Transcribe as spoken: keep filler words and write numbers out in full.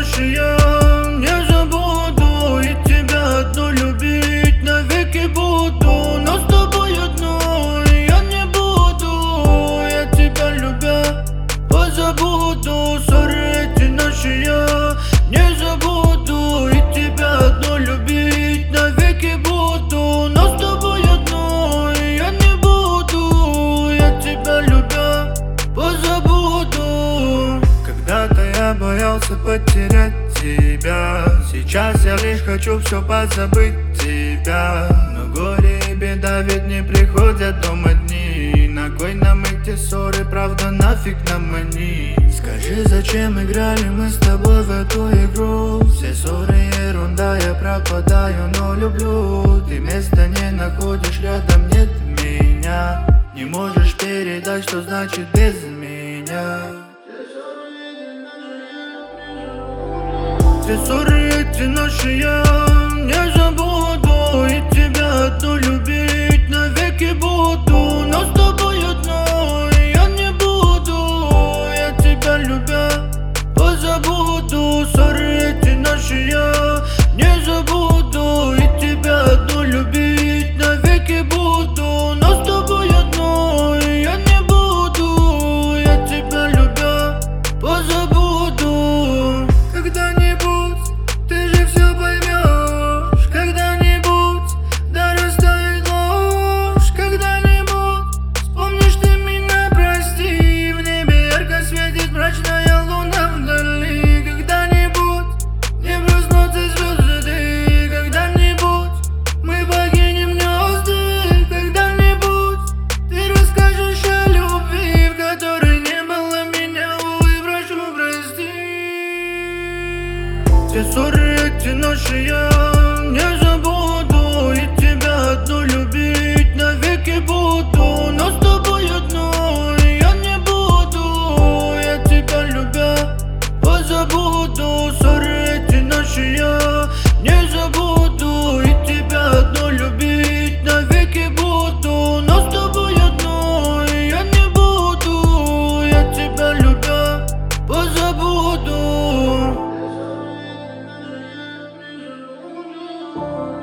наши я не забуду. И тебя одну любить навеки буду. Но с тобой одной я не буду. Я тебя любя позабуду. Ссоры эти наши я не забуду. И тебя одну любить навеки буду. Но с тобой одной я не буду. Я тебя любя позабуду. Когда-то я боялся потерять тебя. Сейчас я лишь хочу все позабыть тебя. Но горе и беда ведь не приходят дома дни. На кой нам эти ссоры, правда нафиг нам они? Скажи, зачем играли мы с тобой в эту игру? Все ссоры ерунда, я пропадаю, но люблю. Ты места не находишь, рядом нет меня. Не можешь передать, что значит без меня. Все ссоры эти наши я не забуду. И тебя одну любить навеки буду. Но с тобой одной я не буду. Я тебя любя позабуду. Ссоры эти наши я не забуду. И тебя одну любить навеки буду. Но с тобой одной я не буду. Я тебя любя позабуду. Когда-нибудь ты же все поймешь. Когда-нибудь да растает ложь. Когда-нибудь вспомнишь ты меня, прости. В небе ярко светит мрачная луна вдали. Когда-нибудь не проснутся звезды. Когда-нибудь мы покинем гнезда. Когда-нибудь ты расскажешь о любви, в которой не было меня. Увы, прошу, прости. Все ссоры эти наши я не забуду. И тебя одну любить навеки буду. Но с тобой одной я не буду. Я тебя любя позабуду. Ссоры эти наши я не забуду. И тебя одну любить навеки буду. Но с тобой одной я не буду. Я тебя любя позабуду.